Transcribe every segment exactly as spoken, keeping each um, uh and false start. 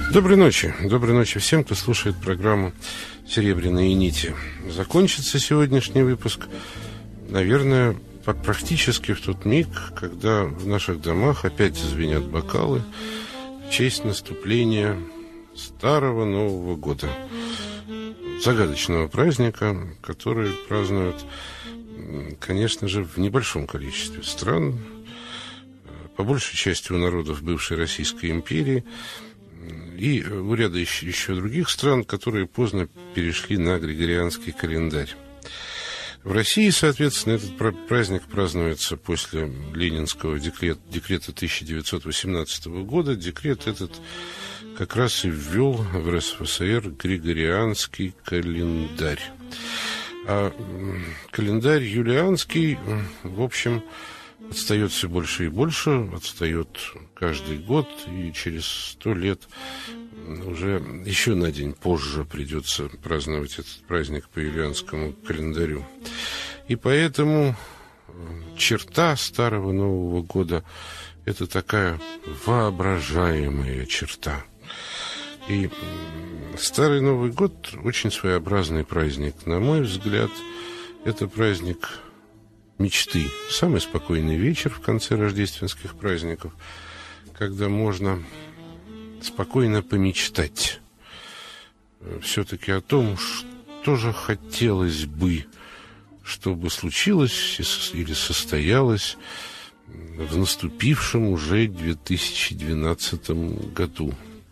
Доброй ночи. Доброй ночи всем, кто слушает программу «Серебряные нити». Закончится сегодняшний выпуск, наверное, практически в тот миг, когда в наших домах опять зазвенят бокалы в честь наступления Старого Нового года. Загадочного праздника, который празднуют, конечно же, в небольшом количестве стран, по большей части у народов бывшей Российской империи, и у ряда еще, еще других стран, которые поздно перешли на григорианский календарь. В России, соответственно, этот праздник празднуется после Ленинского декрета, декрета тысяча девятьсот восемнадцатого года. Декрет этот как раз и ввел в РСФСР григорианский календарь. А календарь юлианский, в общем, отстает все больше и больше, отстает каждый год, и через сто лет уже еще на день позже придется праздновать этот праздник по юлианскому календарю. И поэтому черта Старого Нового года – это такая воображаемая черта. И Старый Новый год – очень своеобразный праздник. На мой взгляд, это праздник мечты. Самый спокойный вечер в конце рождественских праздников, когда можно спокойно помечтать все-таки о том, что же хотелось бы, чтобы случилось или состоялось в наступившем уже две тысячи двенадцатом году.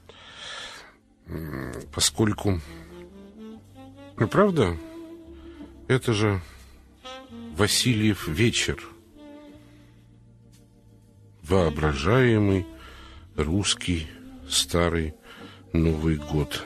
Поскольку, ну, правда, это же Васильев вечер, воображаемый русский Старый Новый год.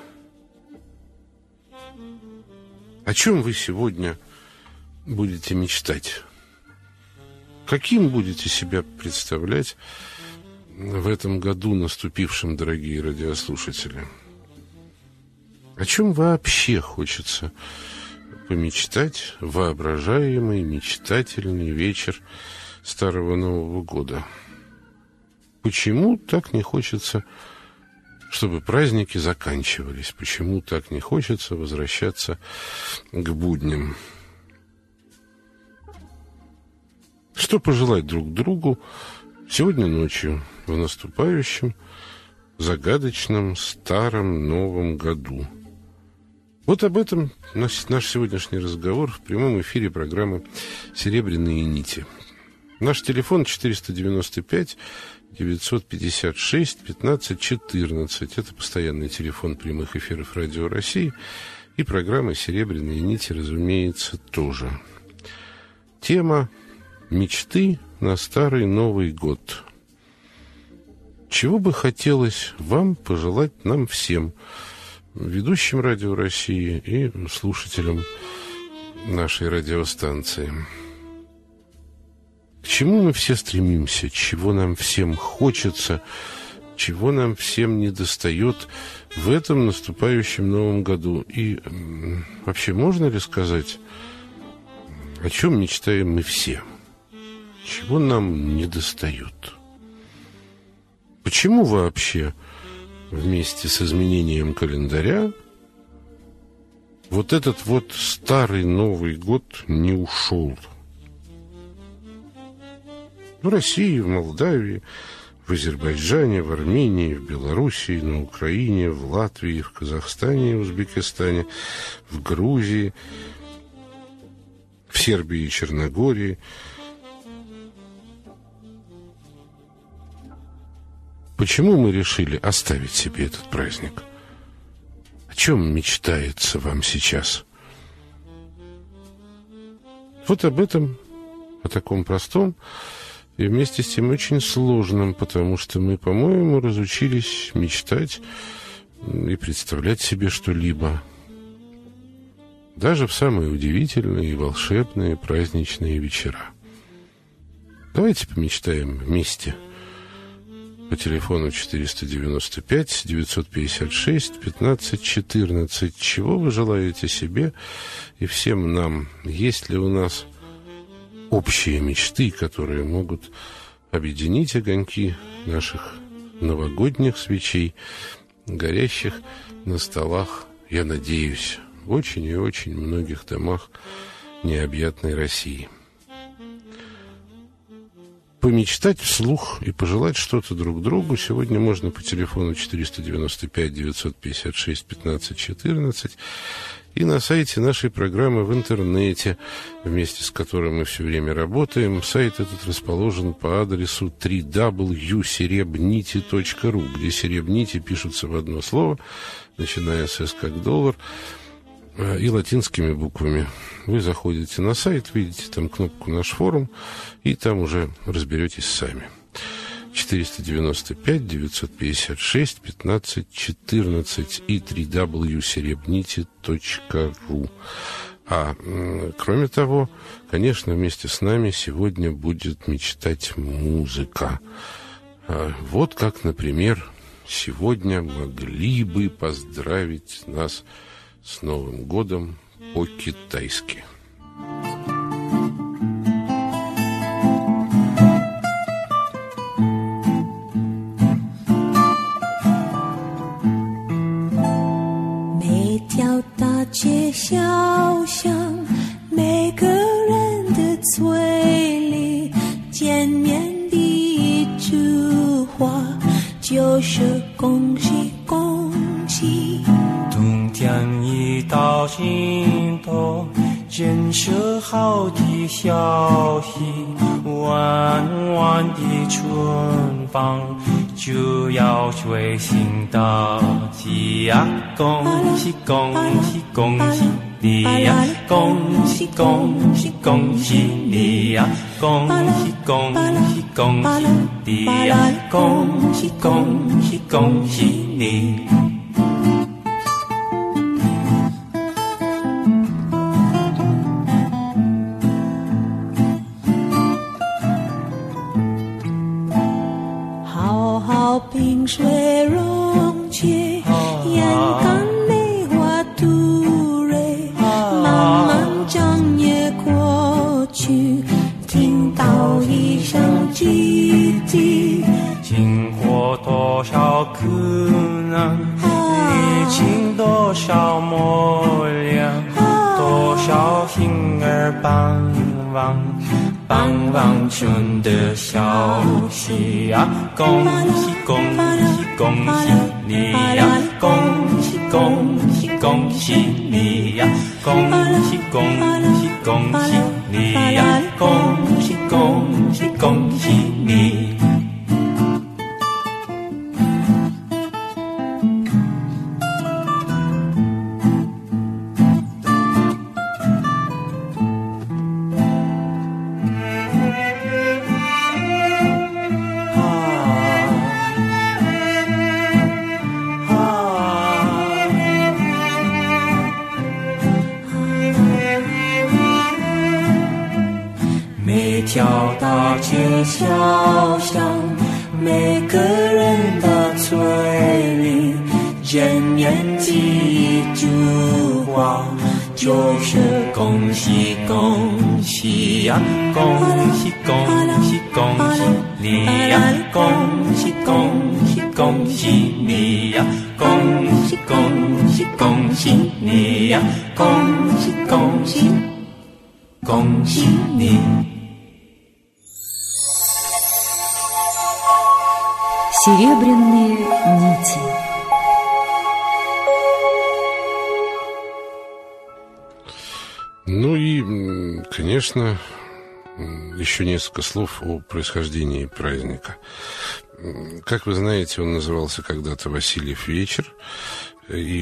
О чем вы сегодня будете мечтать? Каким будете себя представлять в этом году наступившем, дорогие радиослушатели? О чем вообще хочется помечтать в воображаемый, мечтательный вечер Старого Нового года? Почему так не хочется, чтобы праздники заканчивались? Почему так не хочется возвращаться к будням? Что пожелать друг другу сегодня ночью в наступающем загадочном Старом Новом году? Вот об этом наш, наш сегодняшний разговор в прямом эфире программы «Серебряные нити». Наш телефон четыреста девяносто пять девятьсот пятьдесят шесть пятнадцать четырнадцать. Это постоянный телефон прямых эфиров Радио России. И программы «Серебряные нити», разумеется, тоже. Тема «Мечты на Старый Новый год». Чего бы хотелось вам пожелать нам всем, ведущим Радио России и слушателям нашей радиостанции? К чему мы все стремимся, чего нам всем хочется, чего нам всем недостает в этом наступающем Новом году? И вообще, можно ли сказать, о чем мечтаем мы все? Чего нам недостает? Почему вообще вместе с изменением календаря вот этот вот Старый Новый год не ушел? В России, в Молдавии, в Азербайджане, в Армении, в Белоруссии, на Украине, в Латвии, в Казахстане, в Узбекистане, в Грузии, в Сербии и Черногории. Почему мы решили оставить себе этот праздник? О чем мечтается вам сейчас? Вот об этом, о таком простом и вместе с тем очень сложном, потому что мы, по-моему, разучились мечтать и представлять себе что-либо. Даже в самые удивительные и волшебные праздничные вечера. Давайте помечтаем вместе. По телефону четыреста девяносто пять девятьсот пятьдесят шесть пятнадцать четырнадцать. Чего вы желаете себе и всем нам? Есть ли у нас общие мечты, которые могут объединить огоньки наших новогодних свечей горящих на столах, я надеюсь, в очень и очень многих домах необъятной России. Помечтать вслух и пожелать что-то друг другу сегодня можно по телефону четыреста девяносто пять девятьсот пятьдесят шесть пятнадцать четырнадцать и на сайте нашей программы в интернете, вместе с которым мы все время работаем. Сайт этот расположен по адресу дабл ю дабл ю дабл ю точка серебнити точка ру, где серебнити пишутся в одно слово, начиная с «С» как доллар, и латинскими буквами. Вы заходите на сайт, видите там кнопку «Наш форум», и там уже разберетесь сами. четыреста девяносто пять девятьсот пятьдесят шесть пятнадцать четырнадцать и дабл ю дабл ю дабл ю точка серебнити точка ру. А кроме того, конечно, вместе с нами сегодня будет мечтать музыка. Вот как, например, сегодня могли бы поздравить нас с Новым годом по-китайски. 消息，弯弯的春风就要吹醒大地呀！恭喜恭喜恭喜你呀！恭喜恭喜恭喜你呀！恭喜恭喜恭喜你呀！恭喜恭喜恭喜你。 冰水溶解，眼看梅花吐蕊，漫漫长夜过去，听到一声唧唧， 经过多少苦难，历经多少磨练，多少心儿盼望。盼望春的消息啊！恭喜恭喜恭喜你呀！恭喜恭喜恭喜你呀！恭喜恭喜恭喜你呀！恭喜恭喜恭喜你。条大街小巷，每个人的嘴里见面第一句话就是恭喜恭喜呀，恭喜恭喜恭喜你呀，恭喜恭喜恭喜你呀，恭喜恭喜恭喜你呀，恭喜恭喜恭喜你。 Серебряные нити. Ну и, конечно, еще несколько слов о происхождении праздника. Как вы знаете, он назывался когда-то Васильев вечер. И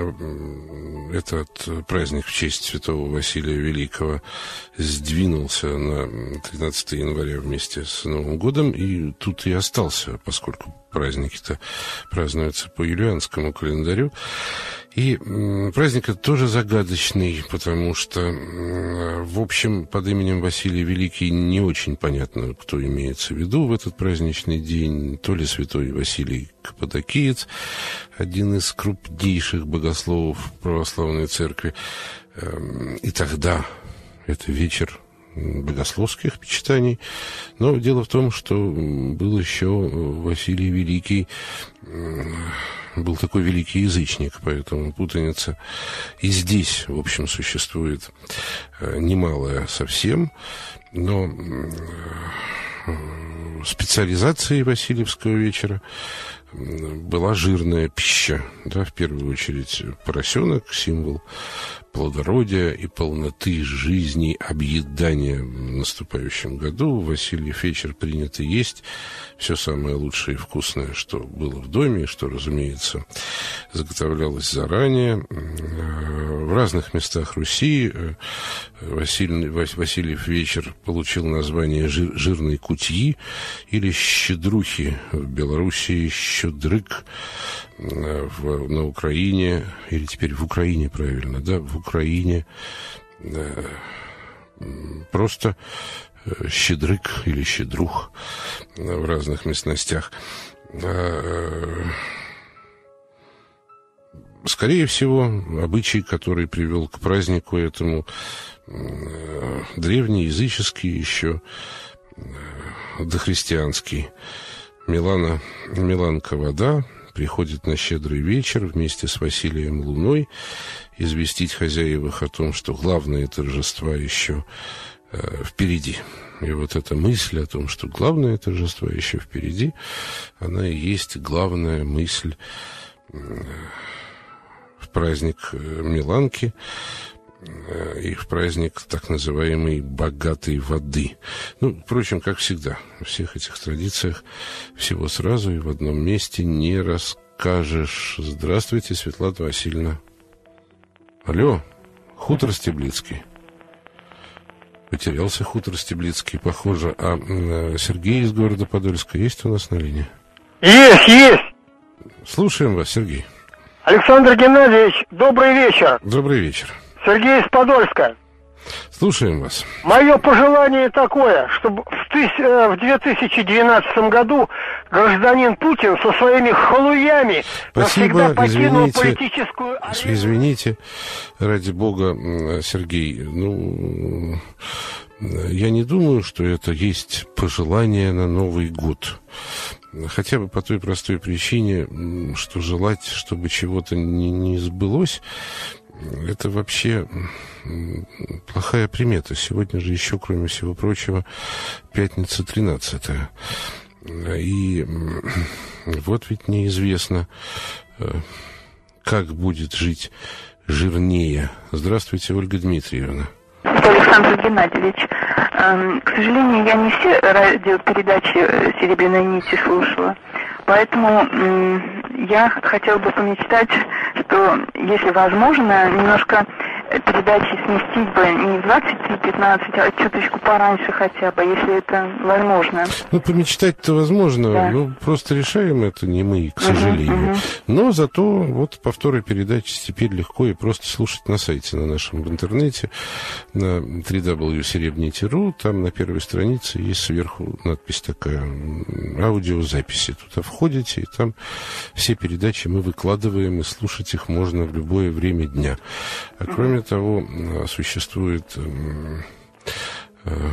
этот праздник в честь святого Василия Великого сдвинулся на тринадцатое января вместе с Новым годом, и тут и остался, поскольку праздники-то празднуются по юлианскому календарю. И праздник этот тоже загадочный, потому что, в общем, под именем Василий Великий не очень понятно, кто имеется в виду в этот праздничный день. То ли святой Василий Каппадокиец, один из крупнейших богословов православной церкви. И тогда это вечер богословских почитаний. Но дело в том, что был еще Василий Великий, был такой великий язычник, поэтому путаница и здесь, в общем, существует немалая совсем, но специализацией Васильевского вечера была жирная пища, да, в первую очередь поросенок, символ плодородия и полноты жизни, объедания в наступающем году. В Васильев вечер принято есть все самое лучшее и вкусное, что было в доме, что, разумеется, заготовлялось заранее. В разных местах Руси Василий, Васильев вечер получил название жир, жирной кутьи или щедрухи. В Белоруссии щедрык, в, на Украине, или теперь в Украине, правильно, да, в Украине э, просто щедрык или щедрух в разных местностях. Э, скорее всего, обычай, который привел к празднику этому, э, древний, языческий еще, э, дохристианский. Милана, Миланка вода приходит на щедрый вечер вместе с Василием Луной известить хозяевах о том, что главные торжества еще э, впереди. И вот эта мысль о том, что главное торжество еще впереди, она и есть главная мысль э, в праздник Миланки э, и в праздник так называемой богатой воды. Ну, впрочем, как всегда, во всех этих традициях всего сразу и в одном месте не расскажешь. Здравствуйте, Светлана Васильевна. Алло, хутор Стеблицкий. Потерялся хутор Стеблицкий, похоже. А э, Сергей из города Подольска есть у нас на линии? Есть, есть. Слушаем вас, Сергей. Александр Геннадьевич, добрый вечер. Добрый вечер. Сергей из Подольска. Слушаем вас. Мое пожелание такое, чтобы в две тысячи двенадцатом году гражданин Путин со своими халуями Спасибо, навсегда покинул извините, политическую арену. Извините, ради бога, Сергей, ну, я не думаю, что это есть пожелание на Новый год. Хотя бы по той простой причине, что желать, чтобы чего-то не, не сбылось, это вообще плохая примета. Сегодня же еще, кроме всего прочего, пятница тринадцатая. И вот ведь неизвестно, как будет жить жирнее. Здравствуйте, Ольга Дмитриевна. Александр Геннадьевич, к сожалению, я не все радиопередачи «Серебряной нити» слушала, поэтому я хотела бы помечтать, что, если возможно, немножко передачи сместить бы не в двадцать три пятнадцать, а чуточку пораньше хотя бы, если это возможно. Ну, помечтать-то возможно, да. Ну, просто решаем это не мы, к сожалению. Uh-huh, uh-huh. Но зато вот повторы передачи теперь легко и просто слушать на сайте, на нашем в интернете, на дабл ю дабл ю дабл ю точка серебряный точка ру, там на первой странице есть сверху надпись такая, аудиозаписи. Туда входите, и там все передачи мы выкладываем, и слушать их можно в любое время дня. А кроме того, существует э, э,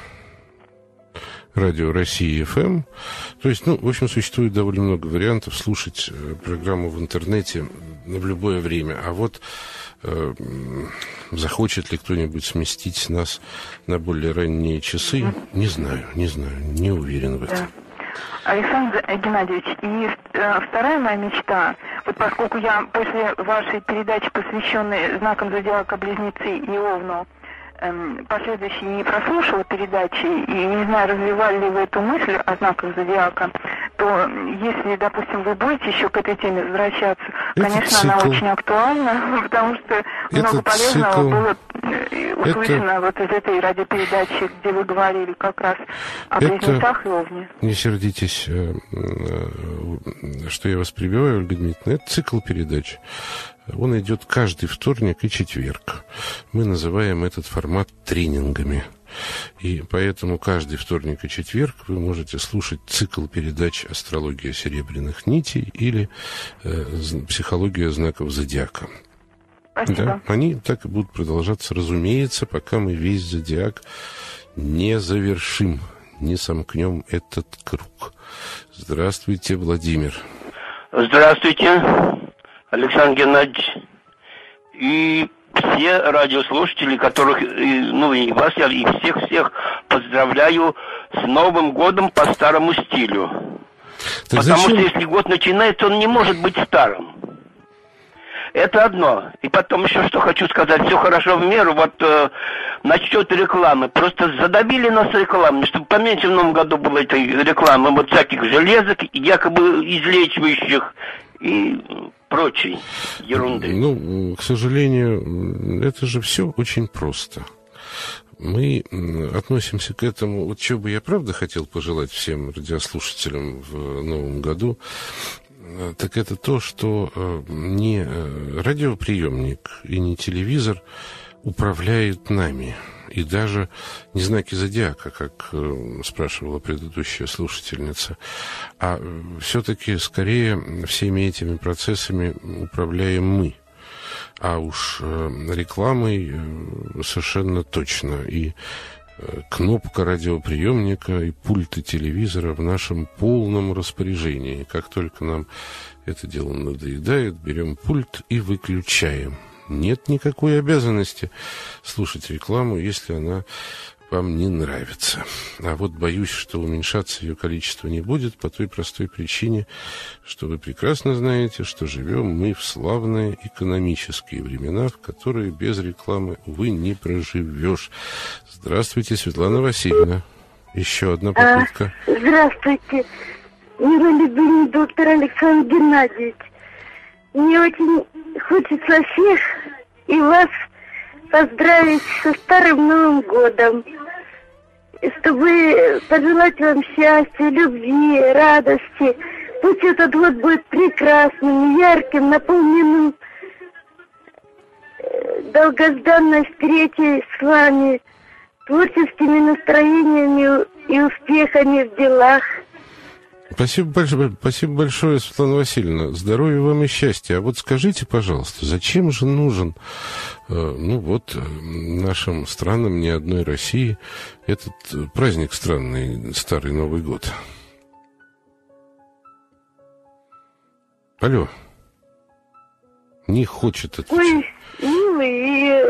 радио Россия эф эм. То есть, ну, в общем, существует довольно много вариантов слушать э, программу в интернете в любое время. А вот э, захочет ли кто-нибудь сместить нас на более ранние часы, не знаю, не знаю, не уверен в этом. Александр Геннадьевич, и э, вторая моя мечта, вот поскольку я после вашей передачи, посвященной знакам зодиака Близнецы и Овну, э, последующей не прослушала передачи, и не знаю, развивали ли вы эту мысль о знаках зодиака, то если, допустим, вы будете еще к этой теме возвращаться, это конечно, цикл. она очень актуальна, потому что много Этот полезного цикл. было услышано это... вот из этой радиопередачи, где вы говорили как раз о это... Близнецах и Овне. Не сердитесь, что я вас прибиваю, Ольга Дмитриевна. Это цикл передач. Он идет каждый вторник и четверг. Мы называем этот формат тренингами. И поэтому каждый вторник и четверг вы можете слушать цикл передач «Астрология серебряных нитей» или э, «Психология знаков зодиака». Спасибо. Да, они так и будут продолжаться, разумеется, пока мы весь зодиак не завершим, не сомкнем этот круг. Здравствуйте, Владимир. Здравствуйте, Александр Геннадьевич. И все радиослушатели, которых, ну и вас, я и всех-всех поздравляю с Новым годом по старому стилю. Так Потому зачем? Что если год начинается, он не может быть старым. Это одно. И потом еще что хочу сказать. Все хорошо в меру. Вот э, насчет рекламы. Просто задавили нас рекламой, чтобы поменьше в новом году было этой рекламы. Вот всяких железок, якобы излечивающих и прочей ерунды. Ну, к сожалению, это же все очень просто. Мы относимся к этому... Вот что бы я правда хотел пожелать всем радиослушателям в новом году, так это то, что не радиоприемник и не телевизор управляют нами. И даже не знаки зодиака, как спрашивала предыдущая слушательница, а все-таки скорее всеми этими процессами управляем мы. А уж рекламой совершенно точно. И кнопка радиоприемника и пульты телевизора в нашем полном распоряжении. Как только нам это дело надоедает, берем пульт и выключаем. Нет никакой обязанности слушать рекламу, если она вам не нравится. А вот боюсь, что уменьшаться ее количество не будет по той простой причине, что вы прекрасно знаете, что живем мы в славные экономические времена, в которые без рекламы, увы, не проживешь. Здравствуйте, Светлана Васильевна. Еще одна попытка. А, здравствуйте, миролюбивый доктор Александр Геннадьевич. Мне очень хочется всех и вас поздравить со Старым Новым годом, чтобы пожелать вам счастья, любви, радости. Пусть этот год будет прекрасным, ярким, наполненным долгожданной встречей с вами, творческими настроениями и успехами в делах. Спасибо большое, спасибо большое, Светлана Васильевна. Здоровья вам и счастья. А вот скажите, пожалуйста, зачем же нужен, э, ну вот, нашим странам, ни одной России, этот праздник странный, Старый Новый год? Алло. Не хочет отвечать. Ой, милый,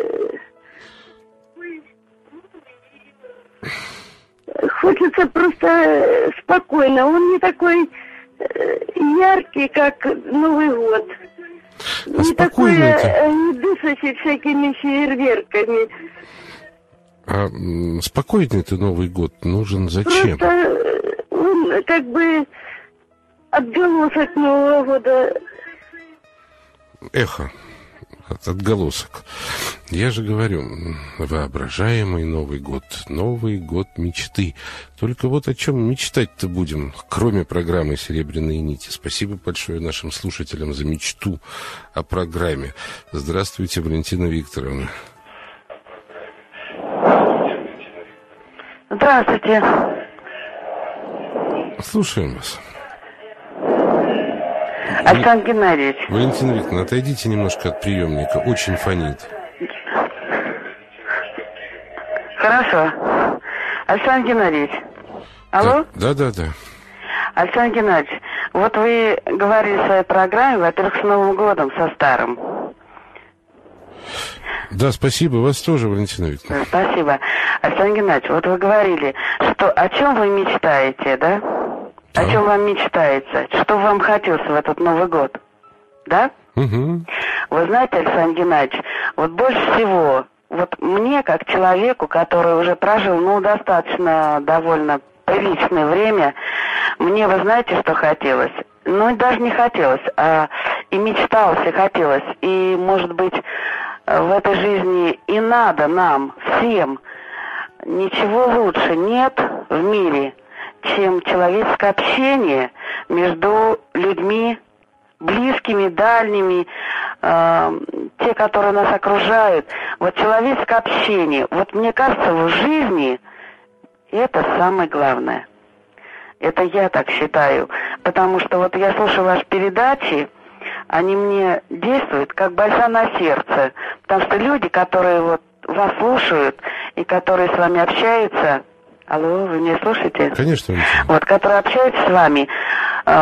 хочется просто спокойно. Он не такой яркий, как Новый год. А не такой, не дышащий всякими фейерверками. А спокойный-то Новый год нужен зачем? Просто он как бы отголосок Нового года. Эхо. Отголосок. Я же говорю, воображаемый Новый год, Новый год мечты. Только вот о чем мечтать-то будем, кроме программы «Серебряные нити». Спасибо большое нашим слушателям за мечту о программе. Здравствуйте, Валентина Викторовна. Здравствуйте. Слушаем вас. Александр Геннадьевич. Валентина Викторовна, отойдите немножко от приемника. Очень фонит. Хорошо. Александр Геннадьевич. Алло? Да, да, да. Александр Геннадьевич, вот вы говорили в своей программе, во-первых, с Новым годом, со Старым. Да, спасибо. Вас тоже, Валентина Викторовна. Спасибо. Александр Геннадьевич, вот вы говорили, что о чем вы мечтаете, да? О чем вам мечтается? Что вам хотелось в этот Новый год? Да? Угу. Вы знаете, Александр Геннадьевич, вот больше всего, вот мне, как человеку, который уже прожил, ну, достаточно довольно приличное время, мне, вы знаете, что хотелось? Ну, даже не хотелось, а и мечталось, и хотелось. И, может быть, в этой жизни и надо нам, всем, ничего лучше нет в мире, чем человеческое общение между людьми, близкими, дальними, э, те, которые нас окружают. Вот человеческое общение, вот мне кажется, в жизни это самое главное. Это я так считаю. Потому что вот я слушаю ваши передачи, они мне действуют как бальзам на сердце. Потому что люди, которые вот вас слушают и которые с вами общаются... Алло, вы меня слушаете? Конечно. Вот, которые общаются с вами, э,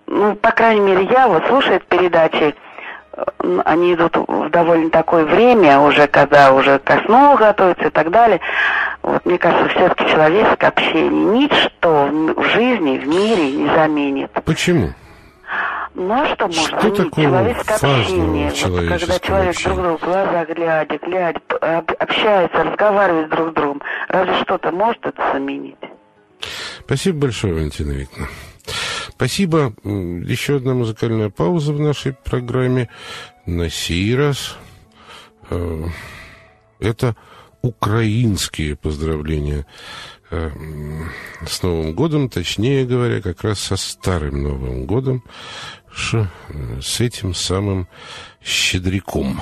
ну, по крайней мере, я вот слушаю передачи, они идут в довольно такое время, уже когда уже ко сну готовятся и так далее. Вот, мне кажется, все-таки человеческое общение ничто в жизни, в мире не заменит. Почему? Ну, а что может что заменить человеческое общение? Вот, когда человек общение? друг другу в глаза глядя, глядя, общается, разговаривает друг с другом, разве что-то может это заменить? Спасибо большое, Валентина Викторовна. Спасибо. Еще одна музыкальная пауза в нашей программе. На сей раз э, это украинские поздравления э, с Новым годом, точнее говоря, как раз со Старым Новым годом, ш, э, с этим самым Щедряком.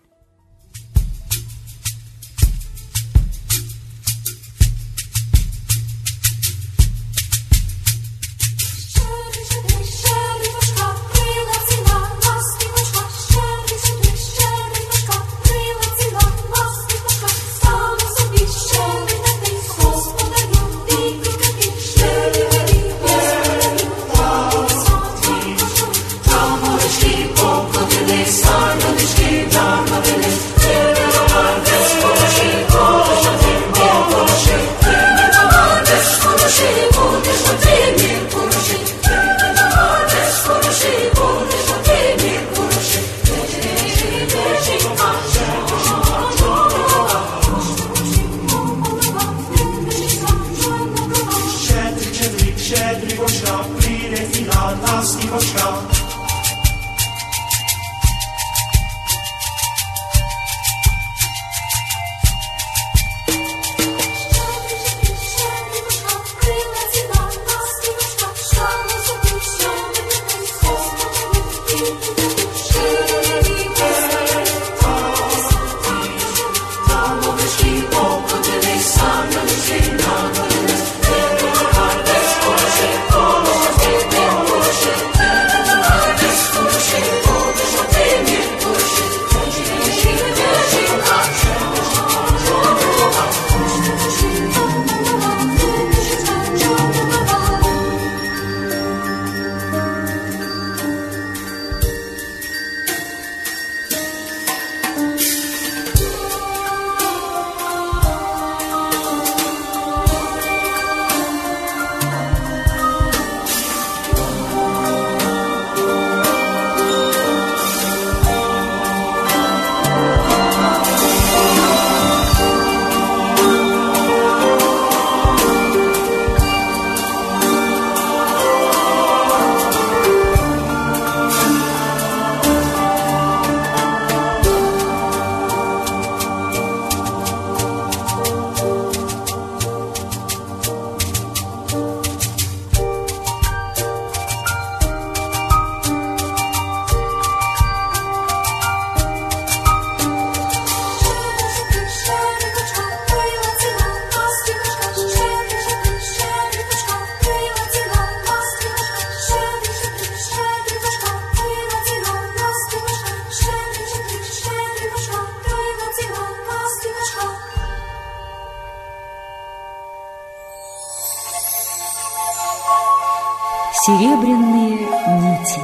Серебряные нити.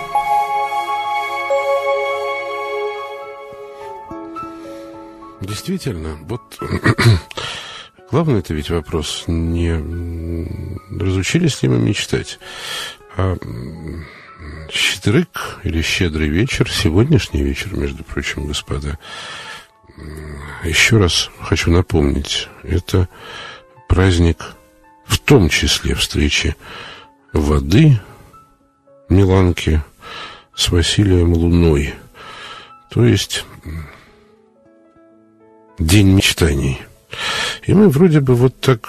Действительно, вот главный это ведь вопрос не разучились ли мы мечтать, а щедрык или щедрый вечер, сегодняшний вечер, между прочим, господа, еще раз хочу напомнить, это праздник в том числе встречи воды Миланки с Василием Луной, то есть день мечтаний. И мы вроде бы вот так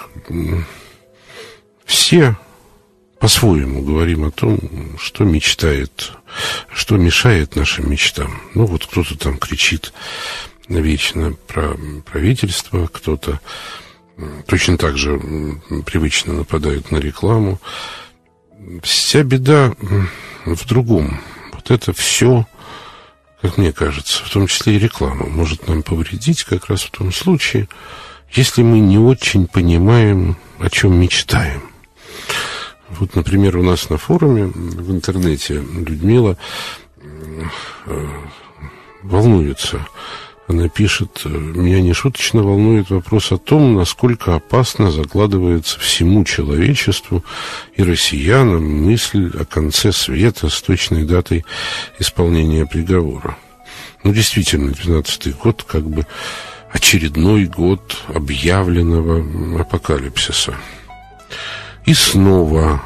все по-своему говорим о том, что мечтает, что мешает нашим мечтам. Ну вот кто-то там кричит вечно про правительство, кто-то точно так же привычно нападает на рекламу. Вся беда в другом. Вот это все, как мне кажется, в том числе и реклама, может нам повредить как раз в том случае, если мы не очень понимаем, о чем мечтаем. Вот, например, у нас на форуме в интернете Людмила волнуется. Она пишет: меня нешуточно волнует вопрос о том, насколько опасно закладывается всему человечеству и россиянам мысль о конце света с точной датой исполнения приговора. Ну, действительно, двенадцатый год как бы очередной год объявленного апокалипсиса. И снова...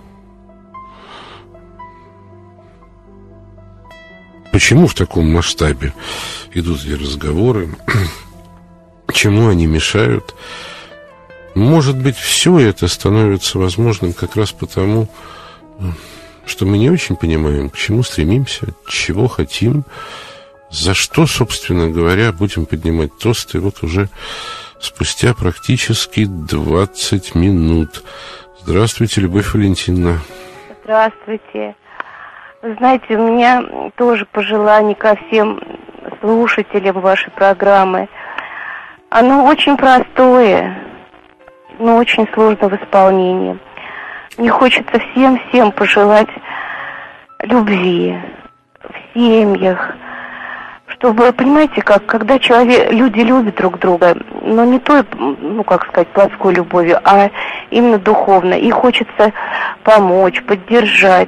Почему в таком масштабе идут эти разговоры? Чему они мешают? Может быть, все это становится возможным как раз потому, что мы не очень понимаем, к чему стремимся, чего хотим, за что, собственно говоря, будем поднимать тосты. Вот уже спустя практически двадцать минут. Здравствуйте, Любовь Валентиновна. Здравствуйте. Вы знаете, у меня тоже пожелание ко всем слушателям вашей программы. Оно очень простое, но очень сложно в исполнении. Мне хочется всем-всем пожелать любви в семьях, чтобы, понимаете, как, когда человек, люди любят друг друга, но не той, ну, как сказать, плотской любовью, а именно духовно, и хочется помочь, поддержать.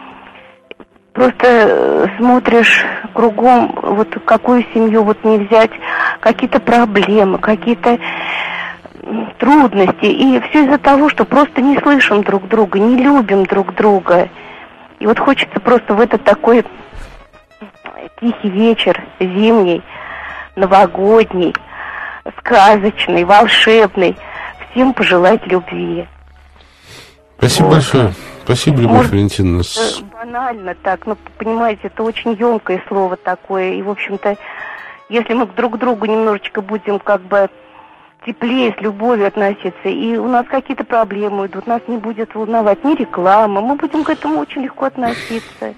Просто смотришь кругом, вот какую семью вот не взять, какие-то проблемы, какие-то трудности. И все из-за того, что просто не слышим друг друга, не любим друг друга. И вот хочется просто в этот такой тихий вечер, зимний, новогодний, сказочный, волшебный, всем пожелать любви. Спасибо вот. Большое. Спасибо, Любовь Может, Валентиновна. Банально так, ну, понимаете, это очень емкое слово такое. И, в общем-то, если мы друг к другу немножечко будем как бы теплее, с любовью относиться, и у нас какие-то проблемы идут, нас не будет волновать ни реклама, мы будем к этому очень легко относиться.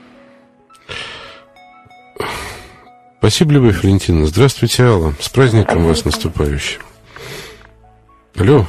Спасибо, Любовь Валентиновна. Здравствуйте, Алла. С праздником вас наступающим. Алло.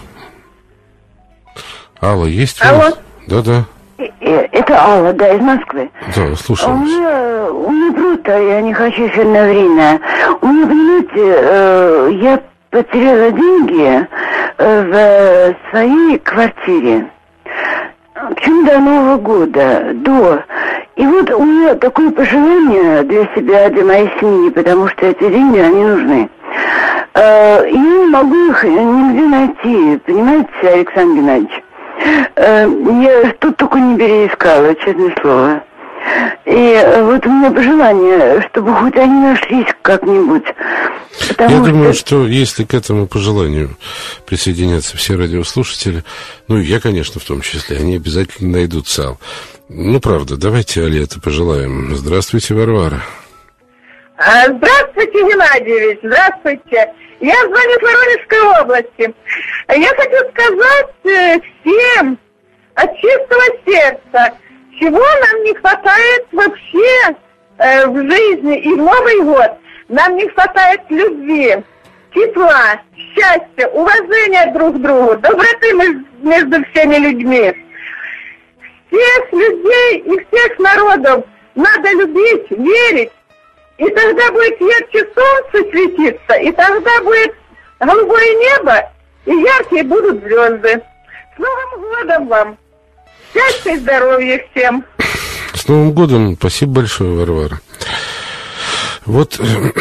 Алла, есть у вас? Да-да. Это Алла, да, из Москвы. Да, слушаю. У меня, у меня просто, я не хочу сильно время. У меня, понимаете, э, я потеряла деньги э, в своей квартире. Причем до Нового года, до. И вот у меня такое пожелание для себя, для моей семьи, потому что эти деньги, они нужны. Э, я не могу их нигде найти, понимаете, Александр Геннадьевич? Я тут только не переискала, честное слово. И вот у меня пожелание, чтобы хоть они нашлись как-нибудь. Я что... думаю, что если к этому пожеланию присоединятся все радиослушатели, ну, я, конечно, в том числе, они обязательно найдутся. Ал. Ну, правда, давайте Али это пожелаем. Здравствуйте, Варвара. Здравствуйте, Геннадьевич, здравствуйте. Я звоню из Воронежской области. Я хочу сказать всем от чистого сердца, чего нам не хватает вообще э, в жизни и в Новый год. Нам не хватает любви, тепла, счастья, уважения друг к другу, доброты между всеми людьми. Всех людей и всех народов надо любить, верить. И тогда будет ярче солнце светиться, и тогда будет голубое небо, и яркие будут звезды. С Новым годом вам! Счастья и здоровья всем! С Новым годом! Спасибо большое, Варвара. Вот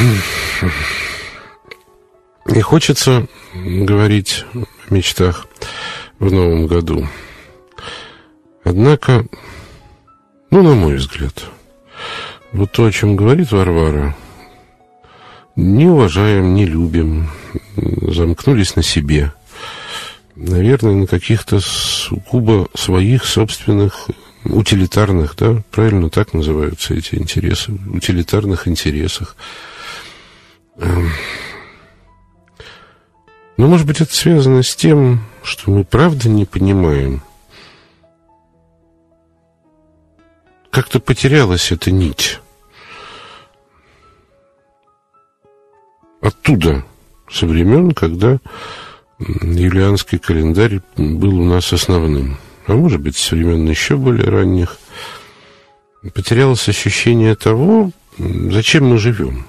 не хочется говорить о мечтах в Новом году. Однако, ну, на мой взгляд, вот то, о чем говорит Варвара, не уважаем, не любим, замкнулись на себе. Наверное, на каких-то сугубо своих собственных утилитарных, да, правильно так называются эти интересы, утилитарных интересах. Но, может быть, это связано с тем, что мы правда не понимаем, как-то потерялась эта нить. Оттуда, со времен, когда юлианский календарь был у нас основным. а может быть, со времен еще более ранних, потерялось ощущение того, зачем мы живем.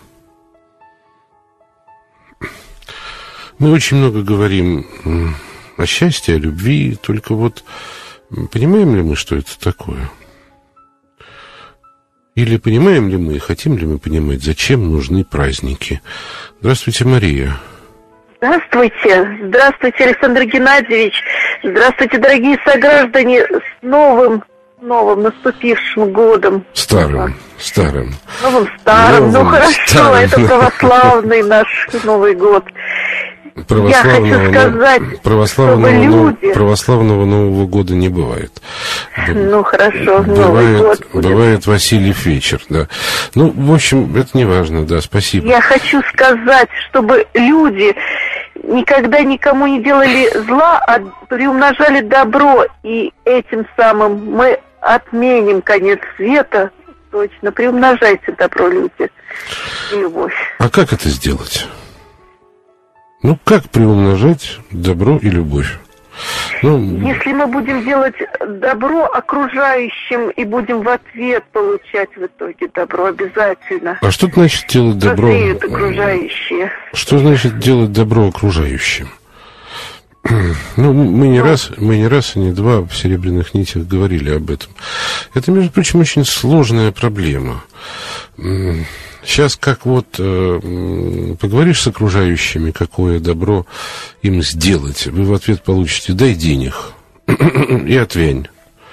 Мы очень много говорим о счастье, о любви, только вот понимаем ли мы, что это такое? Или понимаем ли мы, хотим ли мы понимать, зачем нужны праздники? Здравствуйте, Мария. Здравствуйте. Здравствуйте, Александр Геннадьевич. Здравствуйте, дорогие сограждане, с новым, новым наступившим годом. Старым, старым. Новым старым, новым, ну хорошо, старым. Это православный наш Новый год. Православного, Я хочу сказать, православного, чтобы люди... православного Нового года не бывает. Ну, хорошо, бывает, Новый год будет. Бывает Васильев вечер, да. Ну, в общем, это не важно, да, спасибо. Я хочу сказать, чтобы люди никогда никому не делали зла, а приумножали добро, и этим самым мы отменим конец света. Точно, приумножайте добро, люди, и любовь. А как это сделать? Ну, как приумножать добро и любовь? Ну, если мы будем делать добро окружающим и будем в ответ получать в итоге добро обязательно. А что значит делать добро? Окружающие. Что значит делать добро окружающим? Ну, мы не раз, мы не раз и не два в «Серебряных нитях» говорили об этом. Это, между прочим, очень сложная проблема. Сейчас как вот э, поговоришь с окружающими, какое добро им сделать, вы в ответ получите: дай денег и отвянь.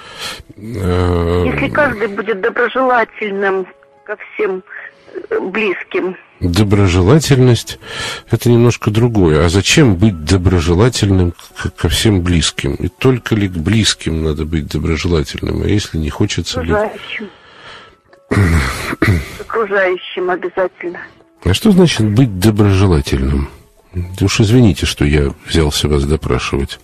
Если каждый будет доброжелательным ко всем близким. Доброжелательность — это немножко другое. А зачем быть доброжелательным ко всем близким? И только ли к близким надо быть доброжелательным, а если не хочется быть... Окружающим обязательно. А что значит быть доброжелательным? Уж извините, что я взялся вас допрашивать.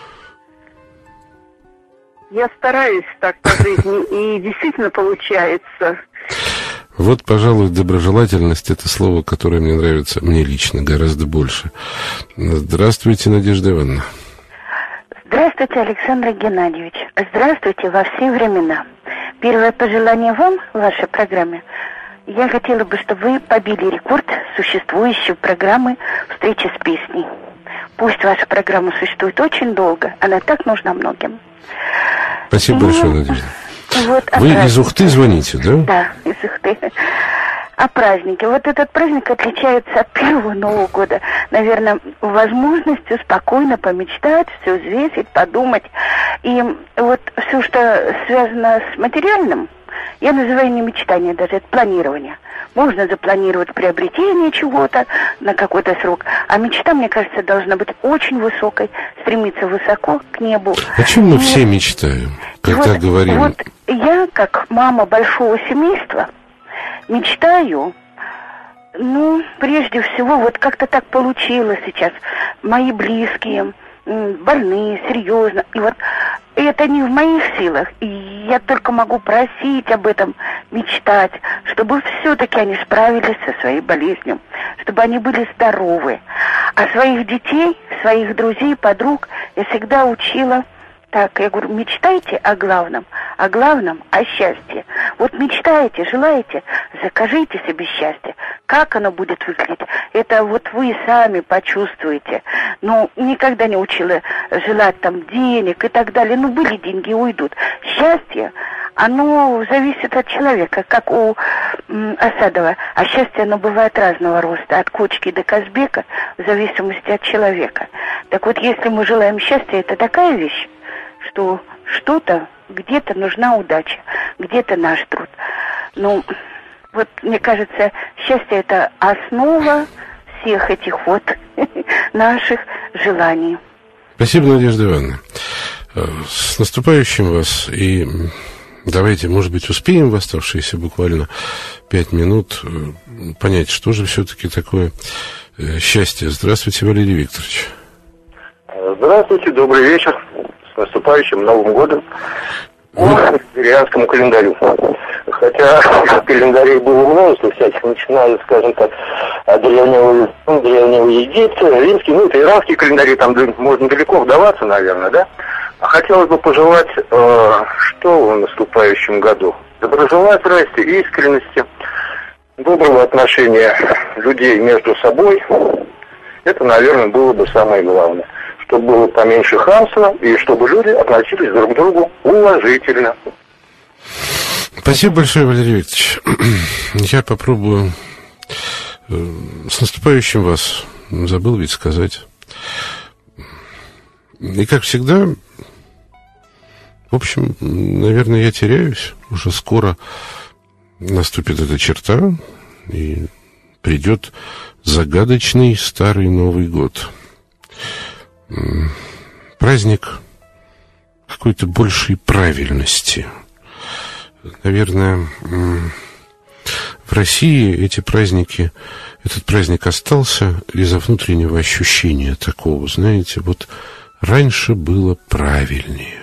Я стараюсь так по жизни, и действительно получается. Вот, пожалуй, доброжелательность — это слово, которое мне нравится, мне лично, гораздо больше. Здравствуйте, Надежда Ивановна. Здравствуйте, Александр Геннадьевич. Здравствуйте во все времена. Первое пожелание вам в вашей программе. Я хотела бы, чтобы вы побили рекорд существующей программы «Встречи с песней». Пусть ваша программа существует очень долго, она так нужна многим. Спасибо И... большое, Надежда. Вот, вы из Ухты звоните, да? Да, из Ухты. О празднике. Вот этот праздник отличается от первого Нового года. Наверное, возможностью спокойно помечтать, все взвесить, подумать. И вот все, что связано с материальным, я называю не мечтание даже, это планирование. Можно запланировать приобретение чего-то на какой-то срок, а мечта, мне кажется, должна быть очень высокой, стремиться высоко к небу. О чем мы и все мечтаем, когда вот, говорим? Вот я, как мама большого семейства, мечтаю, ну, прежде всего, вот как-то так получилось сейчас. Мои близкие больные, серьезно. И вот это не в моих силах. И я только могу просить об этом, мечтать, чтобы все-таки они справились со своей болезнью, чтобы они были здоровы. А своих детей, своих друзей, подруг я всегда учила так. Я говорю, мечтайте о главном, о главном, о счастье. Вот мечтаете, желаете, закажите себе счастье. Как оно будет выглядеть, это вот вы сами почувствуете. Ну, никогда не учила желать там денег и так далее. Ну, были деньги, уйдут. Счастье, оно зависит от человека, как у м, Асадова. А счастье, оно бывает разного роста, от кочки до Казбека, в зависимости от человека. Так вот, если мы желаем счастья, это такая вещь, что что-то, где-то нужна удача, где-то наш труд. Ну, вот, мне кажется, счастье — это основа всех этих вот наших желаний. Спасибо, Надежда Ивановна. С наступающим вас. И давайте, может быть, успеем в оставшиеся буквально пять минут понять, что же все-таки такое счастье. Здравствуйте, Валерий Викторович. Здравствуйте, добрый вечер. С наступающим Новым годом. По григорианскому календарю. Хотя календарей было множество всяких, начиная, скажем так, от древнего, древнего Египта, римский, ну, это иранские календари, там можно далеко вдаваться, наверное, да? А хотелось бы пожелать, э, что в наступающем году? Доброжелательности, искренности, доброго отношения людей между собой. Это, наверное, было бы самое главное. Чтобы было поменьше хамства и чтобы люди относились друг к другу уважительно. Спасибо большое, Валерий Викторович. Я попробую. С наступающим вас. Забыл ведь сказать. И, как всегда, в общем, наверное, я теряюсь. Уже скоро наступит эта черта, и придет загадочный старый Новый год. Праздник какой-то большей правильности. Наверное, в России эти праздники, этот праздник остался из-за внутреннего ощущения такого, знаете, вот раньше было правильнее.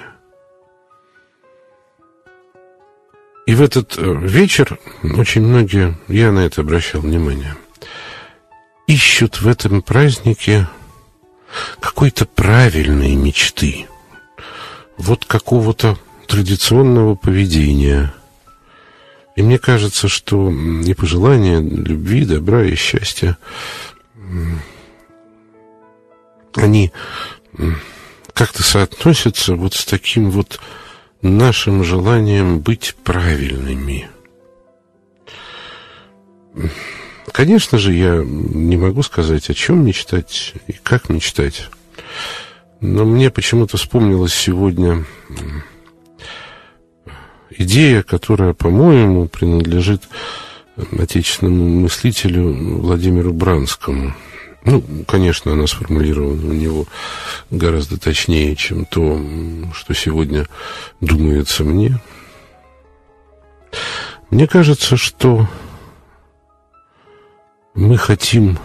И в этот вечер очень многие, я на это обращал внимание, ищут в этом празднике какой-то правильной мечты, вот какого-то традиционного поведения. И мне кажется, что и пожелания любви, добра и счастья, они как-то соотносятся вот с таким вот нашим желанием быть правильными. Конечно же, я не могу сказать, о чем мечтать и как мечтать. Но мне почему-то вспомнилась сегодня идея, которая, по-моему, принадлежит отечественному мыслителю Владимиру Бранскому. Ну, конечно, она сформулирована у него гораздо точнее, чем то, что сегодня думается мне. Мне кажется, что мы хотим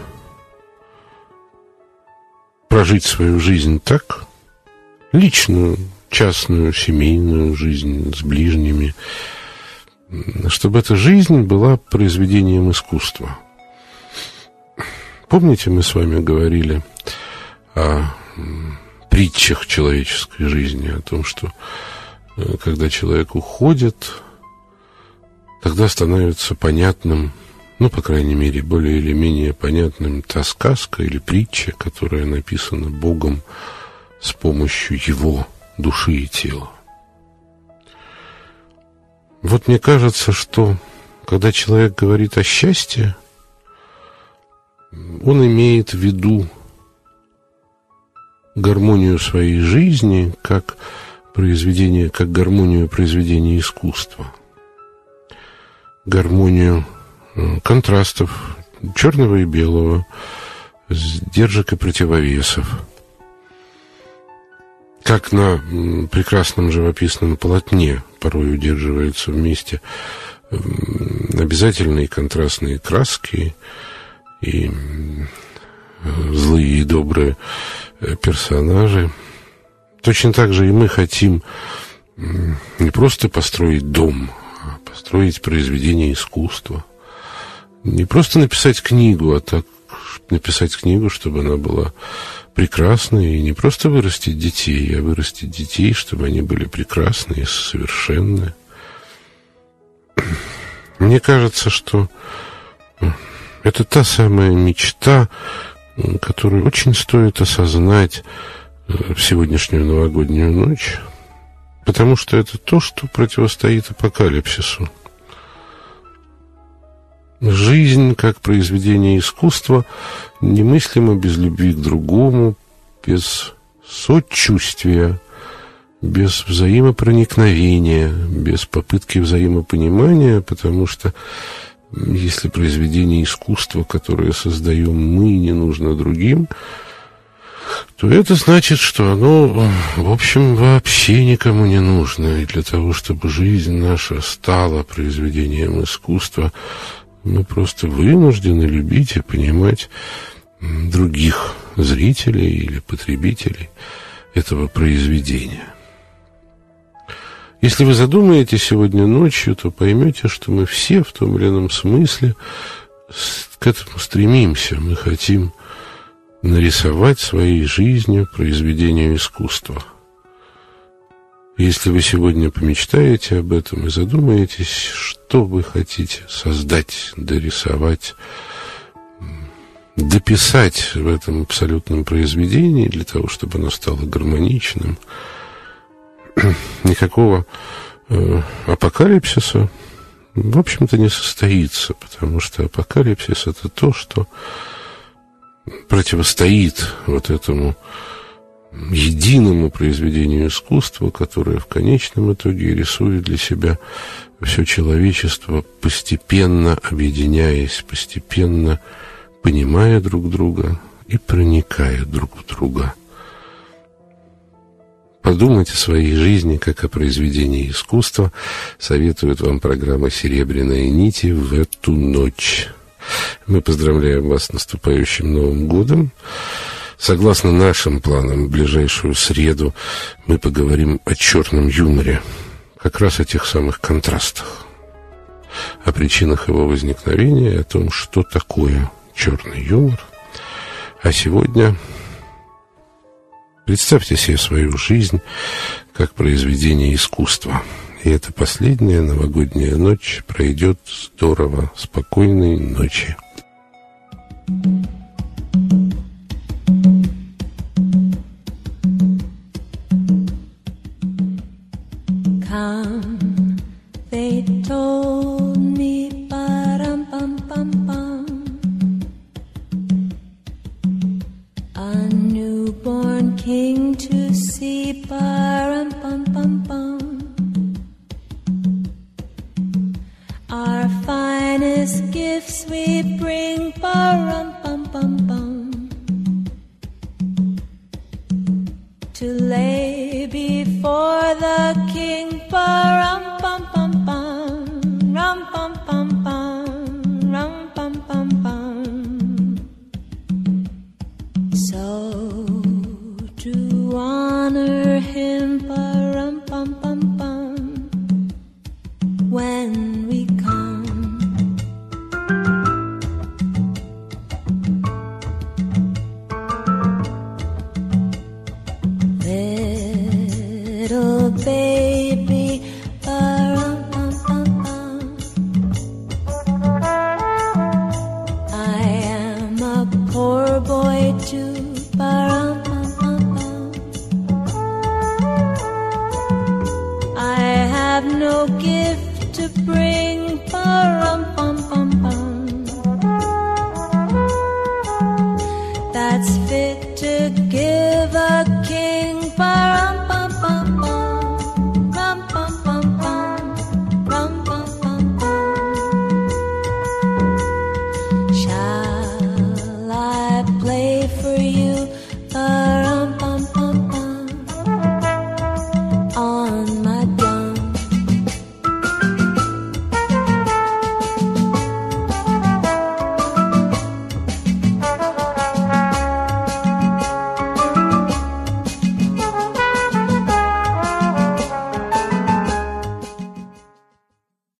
прожить свою жизнь так, личную, частную, семейную жизнь с ближними, чтобы эта жизнь была произведением искусства. Помните, мы с вами говорили о притчах человеческой жизни, о том, что когда человек уходит, тогда становится понятным, ну, по крайней мере, более или менее понятным та сказка или притча, которая написана Богом с помощью его души и тела. Вот мне кажется, что когда человек говорит о счастье, он имеет в виду гармонию своей жизни как произведение, как гармонию произведения искусства, гармонию контрастов черного и белого, сдержек и противовесов. Как на прекрасном живописном полотне порой удерживаются вместе обязательные контрастные краски и злые и добрые персонажи. Точно так же и мы хотим не просто построить дом, а построить произведение искусства. Не просто написать книгу, а так написать книгу, чтобы она была прекрасной, и не просто вырастить детей, а вырастить детей, чтобы они были прекрасны и совершенны. Мне кажется, что это та самая мечта, которую очень стоит осознать в сегодняшнюю новогоднюю ночь, потому что это то, что противостоит апокалипсису. Жизнь, как произведение искусства, немыслима без любви к другому, без сочувствия, без взаимопроникновения, без попытки взаимопонимания, потому что если произведение искусства, которое создаем мы, не нужно другим, то это значит, что оно, в общем, вообще никому не нужно. И для того, чтобы жизнь наша стала произведением искусства, мы просто вынуждены любить и понимать других зрителей или потребителей этого произведения. Если вы задумаетесь сегодня ночью, то поймете, что мы все в том или ином смысле к этому стремимся. Мы хотим нарисовать своей жизнью произведение искусства. Если вы сегодня помечтаете об этом и задумаетесь, что вы хотите создать, дорисовать, дописать в этом абсолютном произведении для того, чтобы оно стало гармоничным, никакого э, апокалипсиса, в общем-то, не состоится, потому что апокалипсис — это то, что противостоит вот этому единому произведению искусства, которое в конечном итоге рисует для себя все человечество, постепенно объединяясь, постепенно понимая друг друга и проникая друг в друга. Подумайте о своей жизни как о произведении искусства. Советует вам программа «Серебряные нити» в эту ночь. Мы поздравляем вас с наступающим Новым годом. Согласно нашим планам, в ближайшую среду мы поговорим о черном юморе, как раз о тех самых контрастах, о причинах его возникновения, о том, что такое черный юмор. А сегодня представьте себе свою жизнь как произведение искусства. И эта последняя новогодняя ночь пройдет здорово. Спокойной ночи. Come, they told me, ba-dum-bum-bum-bum, a newborn king to see, ba-dum-bum-bum-bum. Our finest gifts we bring, ba-rum-bum-bum-bum, to lay before the king, ba-rum.